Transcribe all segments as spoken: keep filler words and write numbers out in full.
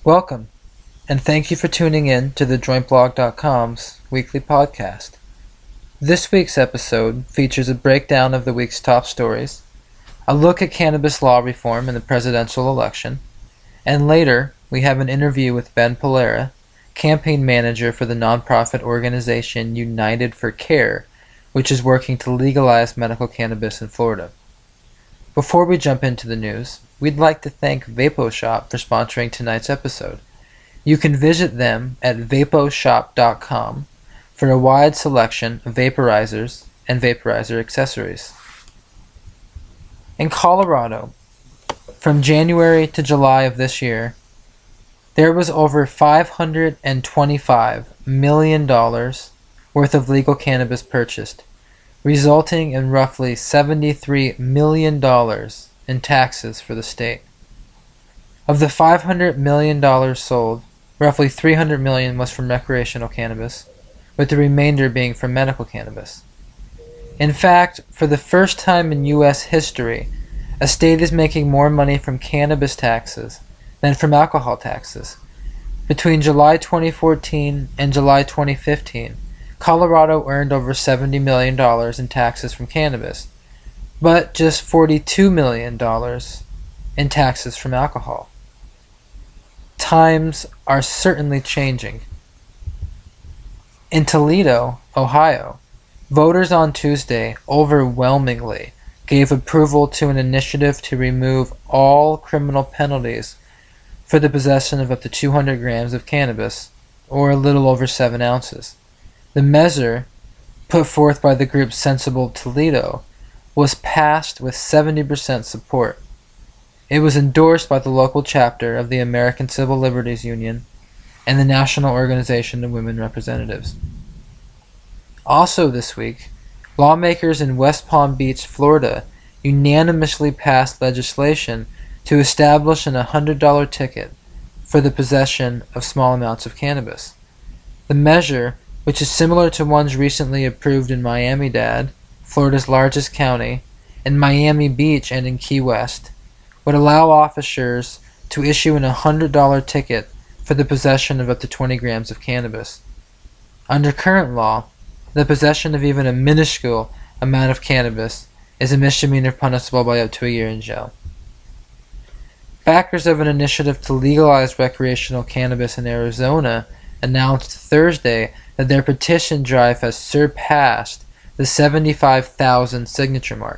Welcome, and thank you for tuning in to the joint blog dot com's weekly podcast. This week's episode features a breakdown of the week's top stories, a look at cannabis law reform in the presidential election, and later we have an interview with Ben Polera, campaign manager for the nonprofit organization United for Care, which is working to legalize medical cannabis in Florida. Before we jump into the news, we'd like to thank VapoShop for sponsoring tonight's episode. You can visit them at vapo shop dot com for a wide selection of vaporizers and vaporizer accessories. In Colorado, from January to July of this year, there was over five hundred twenty-five million dollars worth of legal cannabis purchased, resulting in roughly seventy-three million dollars in taxes for the state. Of the five hundred million dollars sold, roughly three hundred million dollars was from recreational cannabis, with the remainder being from medical cannabis. In fact, for the first time in U S history, a state is making more money from cannabis taxes than from alcohol taxes. Between July twenty fourteen and July twenty fifteen, Colorado earned over seventy million dollars in taxes from cannabis, but just forty-two million dollars in taxes from alcohol. Times are certainly changing. In Toledo, Ohio, voters on Tuesday overwhelmingly gave approval to an initiative to remove all criminal penalties for the possession of up to two hundred grams of cannabis, or a little over seven ounces. The measure, put forth by the group Sensible Toledo, was passed with seventy percent support. It was endorsed by the local chapter of the American Civil Liberties Union and the National Organization of Women Representatives. Also this week, lawmakers in West Palm Beach, Florida, unanimously passed legislation to establish an one hundred dollars ticket for the possession of small amounts of cannabis. The measure, which is similar to ones recently approved in Miami-Dade, Florida's largest county, in Miami Beach and in Key West, would allow officers to issue an one hundred dollars ticket for the possession of up to twenty grams of cannabis. Under current law, the possession of even a minuscule amount of cannabis is a misdemeanor punishable by up to a year in jail. Backers of an initiative to legalize recreational cannabis in Arizona announced Thursday that their petition drive has surpassed the seventy-five thousand signature mark,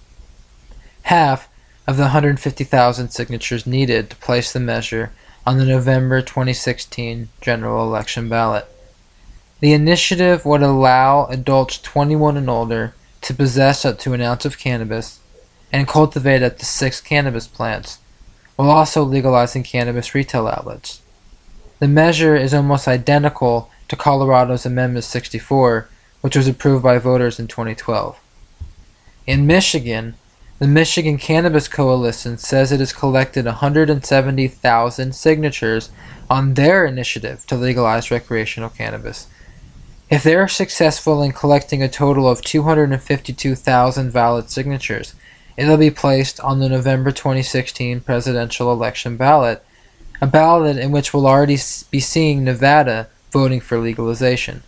half of the one hundred fifty thousand signatures needed to place the measure on the November twenty sixteen general election ballot. The initiative would allow adults twenty-one and older to possess up to an ounce of cannabis and cultivate up to six cannabis plants, while also legalizing cannabis retail outlets. The measure is almost identical to Colorado's Amendment sixty-four, which was approved by voters in twenty twelve. In Michigan, the Michigan Cannabis Coalition says it has collected one hundred seventy thousand signatures on their initiative to legalize recreational cannabis. If they are successful in collecting a total of two hundred fifty-two thousand valid signatures, it will be placed on the November twenty sixteen presidential election ballot, a ballot in which we'll already be seeing Nevada voting for legalization.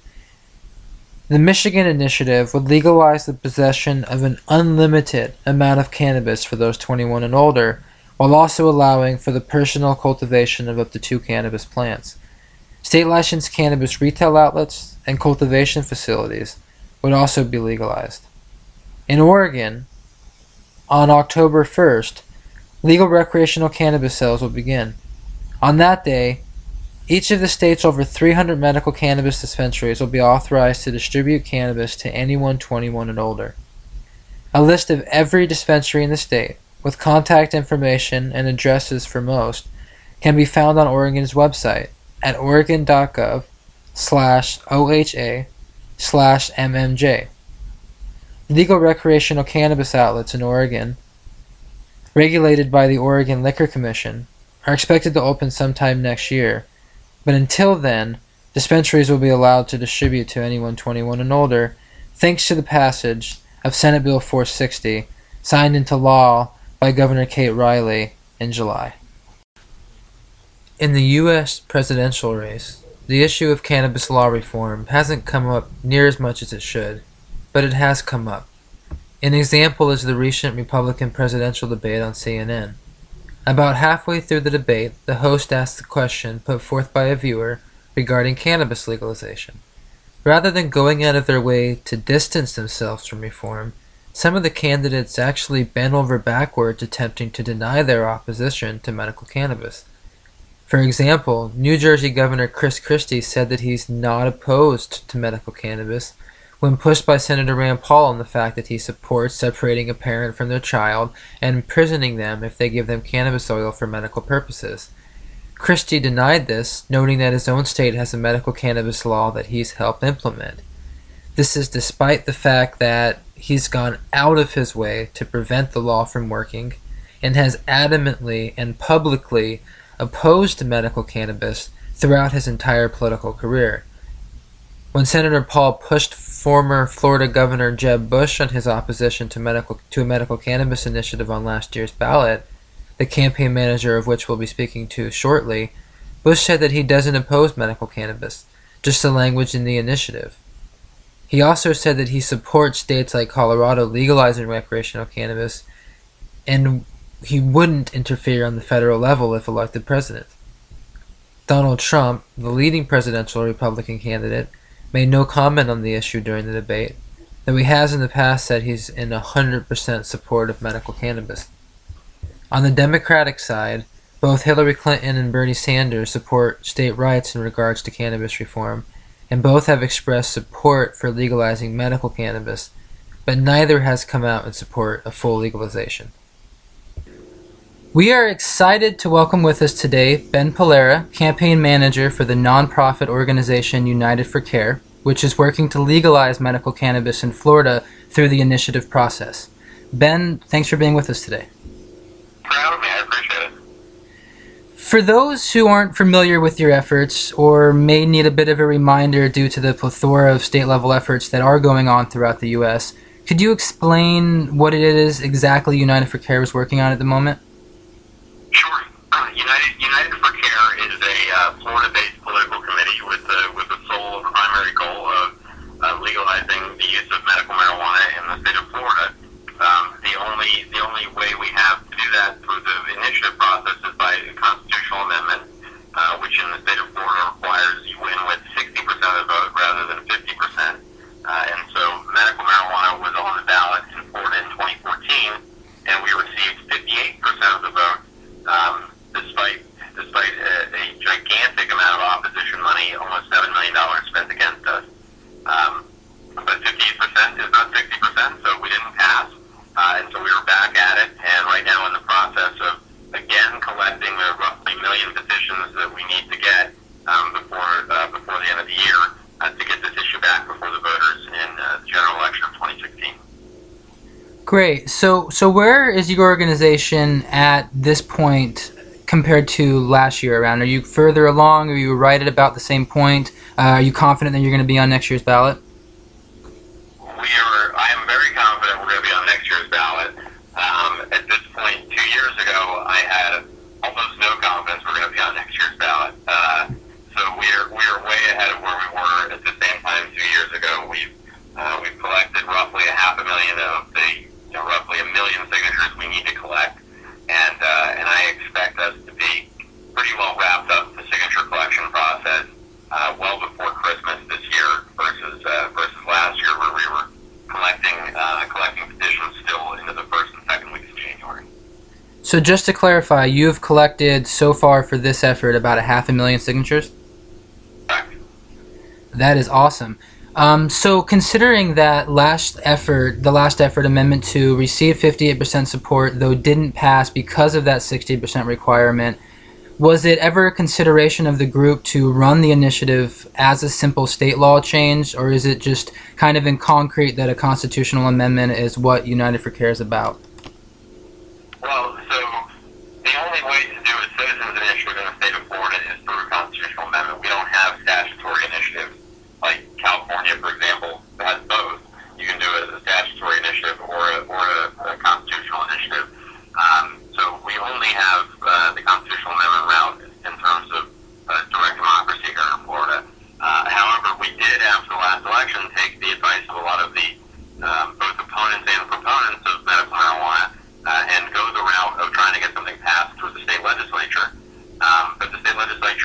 The Michigan initiative would legalize the possession of an unlimited amount of cannabis for those twenty-one and older, while also allowing for the personal cultivation of up to two cannabis plants. State licensed cannabis retail outlets and cultivation facilities would also be legalized. In Oregon, on October first, legal recreational cannabis sales will begin. On that day, each of the state's over three hundred medical cannabis dispensaries will be authorized to distribute cannabis to anyone twenty-one and older. A list of every dispensary in the state, with contact information and addresses for most, can be found on Oregon's website at oregon.gov slash OHA slash MMJ. Legal recreational cannabis outlets in Oregon, regulated by the Oregon Liquor Commission, are expected to open sometime next year, but until then, dispensaries will be allowed to distribute to anyone twenty-one and older, thanks to the passage of Senate Bill four sixty, signed into law by Governor Kate Riley in July. In the U S presidential race, the issue of cannabis law reform hasn't come up near as much as it should, but it has come up. An example is the recent Republican presidential debate on C N N. About halfway through the debate, the host asked the question put forth by a viewer regarding cannabis legalization. Rather than going out of their way to distance themselves from reform, some of the candidates actually bent over backwards attempting to deny their opposition to medical cannabis. For example, New Jersey Governor Chris Christie said that he's not opposed to medical cannabis when pushed by Senator Rand Paul on the fact that he supports separating a parent from their child and imprisoning them if they give them cannabis oil for medical purposes. Christie denied this, noting that his own state has a medical cannabis law that he's helped implement. This is despite the fact that he's gone out of his way to prevent the law from working and has adamantly and publicly opposed medical cannabis throughout his entire political career. When Senator Paul pushed former Florida Governor Jeb Bush on his opposition to medical to a medical cannabis initiative on last year's ballot, the campaign manager of which we'll be speaking to shortly, Bush said that he doesn't oppose medical cannabis, just the language in the initiative. He also said that he supports states like Colorado legalizing recreational cannabis, and he wouldn't interfere on the federal level if elected president. Donald Trump, the leading presidential Republican candidate, made no comment on the issue during the debate, though he has in the past said he's in one hundred percent support of medical cannabis. On the Democratic side, both Hillary Clinton and Bernie Sanders support state rights in regards to cannabis reform, and both have expressed support for legalizing medical cannabis, but neither has come out in support of full legalization. We are excited to welcome with us today Ben Polera, campaign manager for the nonprofit organization United for Care, which is working to legalize medical cannabis in Florida through the initiative process. Ben, thanks for being with us today. Proud of me, I appreciate it. For those who aren't familiar with your efforts or may need a bit of a reminder due to the plethora of state-level efforts that are going on throughout the U S, could you explain what it is exactly United for Care is working on at the moment? Sure. Uh, United United for Care is a uh, Florida-based political committee with the with the sole primary goal of uh, legalizing the use of medical marijuana in the state of Florida. Um, the only the only way we have to do that through the initiative process is by a constitutional amendment, uh, which in the state of Florida requires you win with sixty percent of the vote rather than fifty percent. Uh, and so medical marijuana was on the ballot in Florida in twenty fourteen, and we received fifty-eight percent of the vote. Um, despite despite a, a gigantic amount of opposition money, almost seven million dollars spent against us. Um, but fifty-eight percent is not sixty percent, so we didn't pass. Uh, and so we were back at it, and right now in the process of, again, collecting the roughly million petitions that we need to get um, before uh, before the end of the year uh, to get this issue back before the voters in uh, the general election of twenty sixteen. Great. So, so where is your organization at this point compared to last year around? Are you further along? Are you right at about the same point? Uh, are you confident that you're going to be on next year's ballot? We are. I am very confident we're going to be on next year's ballot. Um, at this point, two years ago, I had almost no confidence we're going to be on next year's ballot. Uh, so we are we are way ahead of where we were at the same time two years ago. We've uh, we've collected roughly a half a million of the You know, roughly a million signatures we need to collect, and uh, and I expect us to be pretty well wrapped up the signature collection process uh, well before Christmas this year versus uh, versus last year where we were collecting uh, collecting petitions still into the first and second weeks of January. So just to clarify, you've collected so far for this effort about a half a million signatures? Correct. That is awesome. Um, so considering that last effort, the last effort, Amendment two, received fifty-eight percent support, though didn't pass because of that sixty percent requirement, was it ever a consideration of the group to run the initiative as a simple state law change, or is it just kind of in concrete that a constitutional amendment is what United for Care is about? Well, so the only way to do a citizens initiative in the state of Florida is through a constitutional amendment. We don't have statutory initiatives. Like California, for example, has both. You can do it as a statutory initiative or a, or a, a constitutional initiative. Um, so we only have uh, the constitutional amendment route in terms of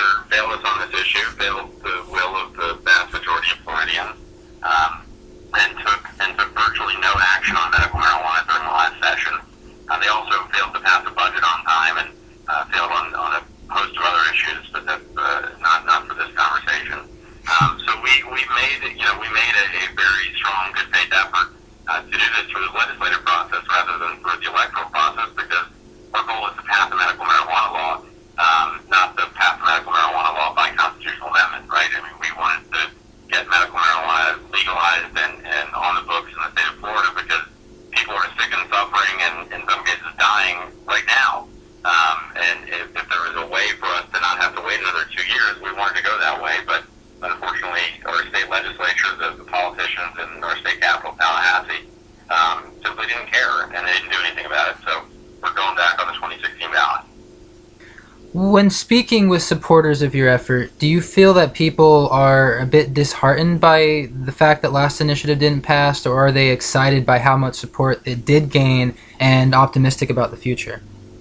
legislature failed us on this issue, failed the will of the vast majority of Floridians, um, and took and took virtually no action on medical marijuana during the last session. Uh, they also failed to pass a budget on time and uh, failed on, on a host of other issues, but that's uh, not not for this conversation. Um, so we, we made you know we made a, a very strong good faith effort uh, to do this through the legislative process rather than through the electoral process, because our goal is to pass a medical marijuana law, um, not to pass a medical marijuana law by constitutional amendment, right? I mean, we wanted to get medical marijuana legalized and, and on the books in the state of Florida, because people are sick and suffering and in some cases dying right now. Um, and if, if there was a way for us to not have to wait another two years, we wanted to go that way. But unfortunately, our state legislature, the, the politicians in our state capital, Tallahassee, um, simply didn't care, and they didn't do anything about it. So we're going back on the twenty sixteen ballot. When speaking with supporters of your effort, do you feel that people are a bit disheartened by the fact that last initiative didn't pass, or are they excited by how much support it did gain and optimistic about the future?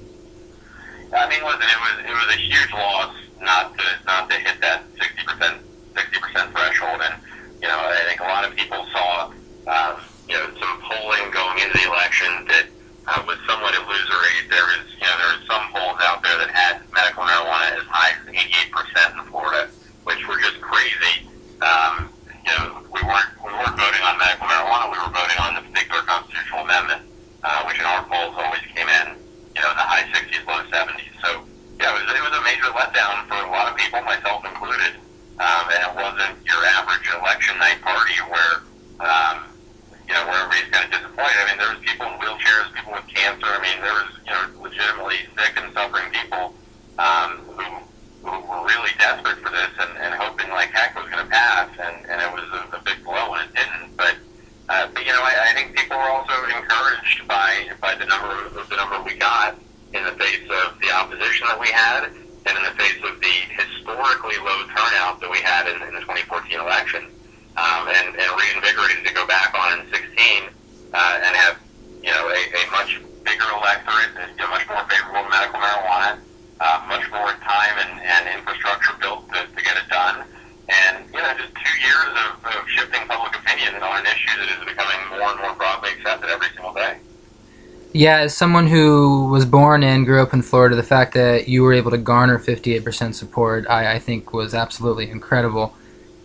I mean, listen, it was it was a huge loss not to not to hit that sixty percent sixty percent threshold, and you know I think a lot of people saw um, you know some polling going into the election that uh, was somewhat illusory. There was you know there was some polls out there that had medical marijuana as high as eighty-eight percent in Florida, which were just crazy. Um, you know we weren't we weren't voting on medical marijuana. We were voting on the particular constitutional amendment, uh, which in our polls always came in you know in the high sixties, low seventies. So yeah, it was it was a major letdown for a lot of people, myself included. Um, and it wasn't your average election night party where um, you know where everybody's kind of disappointed. I mean, there was people in wheelchairs, people with cancer. I mean, there was you know legitimately sick and suffering people um, who who were really desperate for this and, and hoping like heck it was going to pass, and, and it was a, a big blow when it didn't. But uh, but you know, I, I think people were also encouraged by by the number of the number we got in the face of the opposition that we had, and in the face of the historically low turnout that we had in, in the twenty fourteen election, um, and, and reinvigorated to go back on in sixteen uh, and have you know a, a much bigger electorate, you know, much more favorable to medical marijuana, uh, much more time and, and infrastructure built to, to get it done, and you know just two years of, of shifting public opinion on an issue that is becoming more and more broadly accepted every single day. Yeah, as someone who was born and grew up in Florida, the fact that you were able to garner fifty-eight percent support, I, I think was absolutely incredible.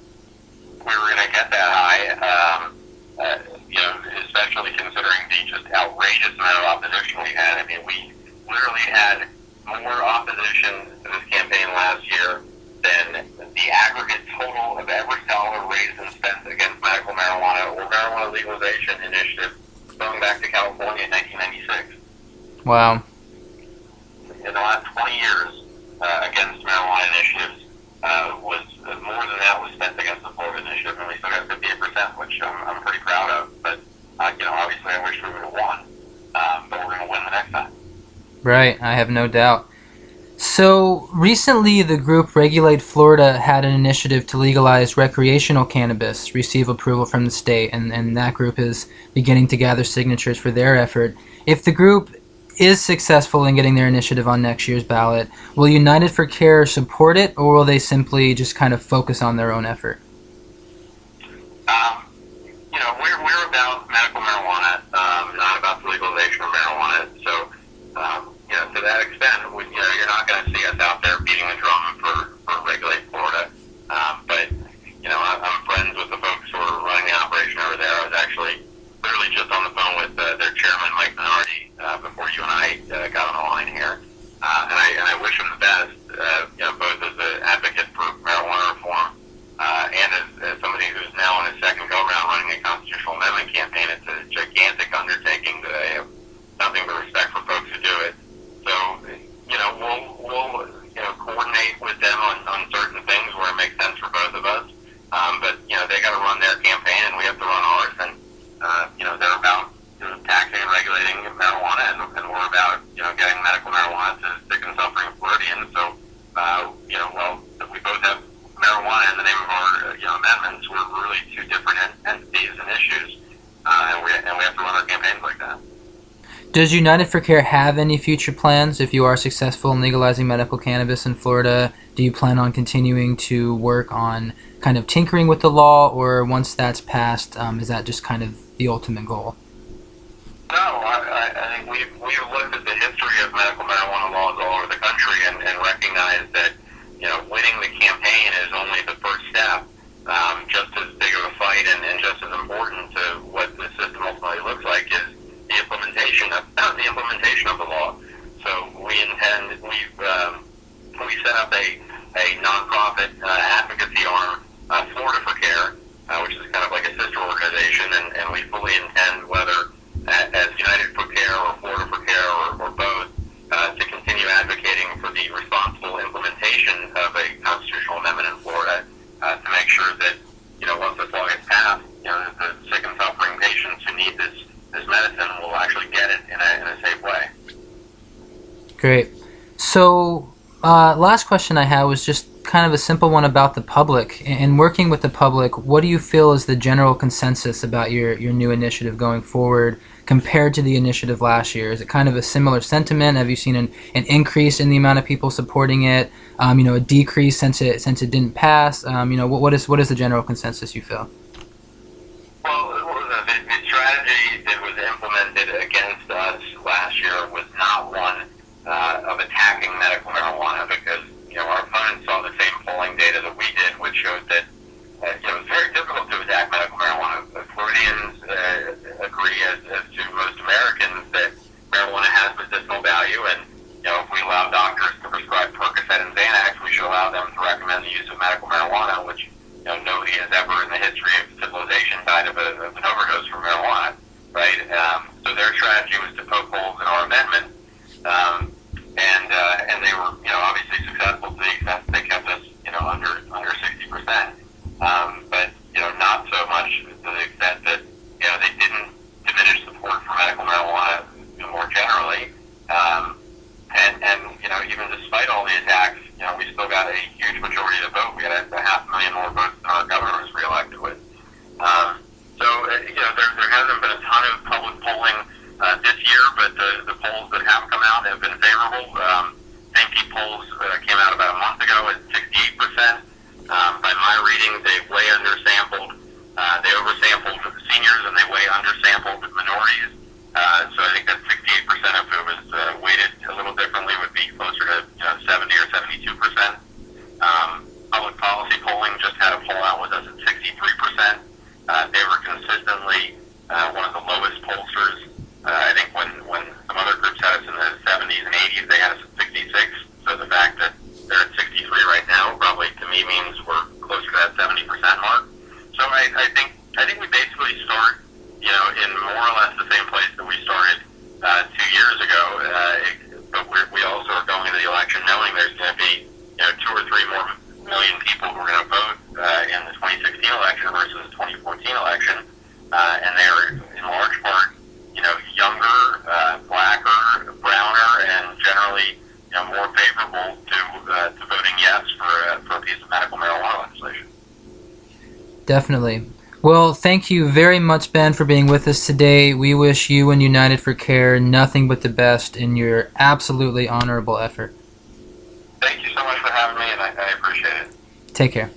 We were going to get that high, um, uh, you know, especially considering the just outrageous amount of opposition we had. I mean, we literally had more opposition to this campaign last year than the aggregate total of every dollar raised and spent against medical marijuana or marijuana legalization initiative going back to California in nineteen ninety-six. Wow. In the last twenty years, uh, against marijuana initiatives, uh, was uh, more than that was spent against the Florida initiative, and we still got fifty-eight percent, which I'm, I'm pretty proud of. But, uh, you know, obviously I wish we would have won, um, but we're going to win the next time. Right, I have no doubt. So, recently the group Regulate Florida had an initiative to legalize recreational cannabis, receive approval from the state, and, and that group is beginning to gather signatures for their effort. If the group is successful in getting their initiative on next year's ballot, will United for Care support it, or will they simply just kind of focus on their own effort? Um, you know, we're, we're about medical marijuana, um, not about the legalization of marijuana, so, um, you know, to that extent, we, you know, you're not going to see us out there beating the drum for, for Regulate Florida. Um, but, you know, I, I'm friends with the folks who are running the operation over there. I was actually literally just on the phone with uh, their chairman, Mike Minardi, uh, before you and I uh, got on the line here. Uh, and, I, and I wish him the best, uh, you know, both as an advocate for marijuana reform uh, and does United for Care have any future plans if you are successful in legalizing medical cannabis in Florida? Do you plan on continuing to work on kind of tinkering with the law, or once that's passed, um, is that just kind of the ultimate goal? No, I, I think we've, we've looked at the history of medical marijuana laws all over the country and, and recognized that, you know, winning the campaign is only the first step. Um, just as big of a fight and, and just as important to what the system ultimately looks like is the implementation of the implementation of the law. So we intend, we've um, we set up a, a nonprofit uh, advocacy arm, uh, Florida for Care, uh, which is kind of like a sister organization, and, and we fully intend, whether as United for Care or Florida for Care or, or both, uh, to continue advocating for the responsible implementation of a constitutional amendment in Florida, uh, to make sure that, you know, once this law gets passed, you know, the sick and suffering patients who need this, this medicine will actually get it in a, in a safe way. Great. So, uh, last question I had was just kind of a simple one about the public. In working with the public, what do you feel is the general consensus about your, your new initiative going forward compared to the initiative last year? Is it kind of a similar sentiment? Have you seen an, an increase in the amount of people supporting it? Um, you know, a decrease since it since it didn't pass? Um, you know, what, what is what is the general consensus you feel? Well, the, the strategy that was implemented against us last year was not one uh, of attacking medical marijuana, because, you know, our opponents saw the same polling data that we did, which showed that uh, you know, it's very difficult to attack medical marijuana. The Floridians uh, agree, as, as do most Americans, that marijuana has medicinal value, and, you know, if we allow doctors to prescribe Percocet and Xanax, we should allow them to recommend the use of medical marijuana, which, you know, nobody has ever in the history of civilization died of, a, of an overdose from marijuana, right? Um, so their strategy was to poke holes in our amendment, um, and uh, and they were, you know, obviously successful to the extent that they kept us, you know, under under sixty percent, um, but, you know, not so much to the extent that, you know, they didn't diminish support for medical marijuana, you know, more generally. Um, And, and, you know, even despite all the attacks, you know, we still got a huge majority of the vote. We had a, a half million more votes than our governor was reelected with. Um, so, uh, you know, there, there hasn't been a ton of public polling uh, this year, but the, the polls that have come out have been favorable. Um, St. Pete polls uh, came out about a month ago at sixty-eight percent. Um, by my reading, they way undersampled. Uh, they oversampled seniors and they way undersampled minorities. Uh, so I think that sixty-eight percent, if it was uh, weighted a little differently, would be closer to, you know, seventy or seventy-two percent. Um, public policy polling just had a poll out with us at sixty-three percent. Uh, they were consistently uh, one of the lowest pollsters. Uh, I think when, when some other groups had us in the seventies and eighties, they had us at sixty-six. So the fact that they're at sixty-three right now probably to me means we're closer to that seventy percent mark. So I, I think I think we basically start, you know, in more or less the same place that we started uh, two years ago. Uh, but we're, we also are going into the election knowing there's going to be, you know, two or three more million people who are going to vote uh, in the twenty sixteen election versus the twenty fourteen election. Uh, and they're in large part, you know, younger, uh, blacker, browner, and generally, you know, more favorable to uh, to voting yes for, uh, for a piece of medical marijuana legislation. Definitely. Well, thank you very much, Ben, for being with us today. We wish you and United for Care nothing but the best in your absolutely honorable effort. Thank you so much for having me, and I, I appreciate it. Take care.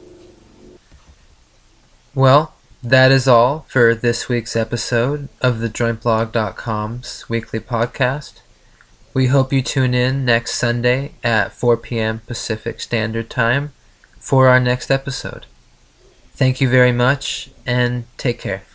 Well, that is all for this week's episode of the joint blog dot com's weekly podcast. We hope you tune in next Sunday at four p.m. Pacific Standard Time for our next episode. Thank you very much, and take care.